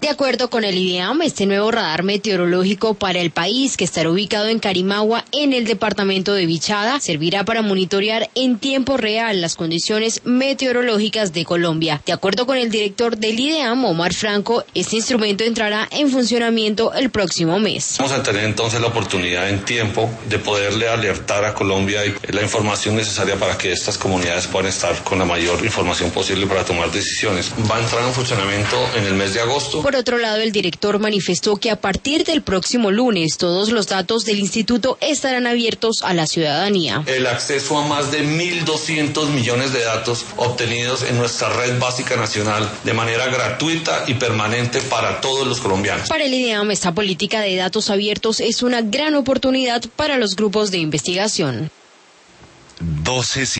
De acuerdo con el IDEAM, este nuevo radar meteorológico para el país, que estará ubicado en Carimagua, en el departamento de Vichada, servirá para monitorear en tiempo real las condiciones meteorológicas de Colombia. De acuerdo con el director del IDEAM, Omar Franco, este instrumento entrará en funcionamiento el próximo mes. Vamos a tener entonces la oportunidad en tiempo de poderle alertar a Colombia y la información necesaria para que estas comunidades puedan estar con la mayor información posible para tomar decisiones. Va a entrar en funcionamiento en el mes de agosto. Por otro lado, el director manifestó que a partir del próximo lunes todos los datos del instituto estarán abiertos a la ciudadanía. El acceso a más de 1.200 millones de datos obtenidos en nuestra red básica nacional de manera gratuita y permanente para todos los colombianos. Para el IDEAM, esta política de datos abiertos es una gran oportunidad para los grupos de investigación. 12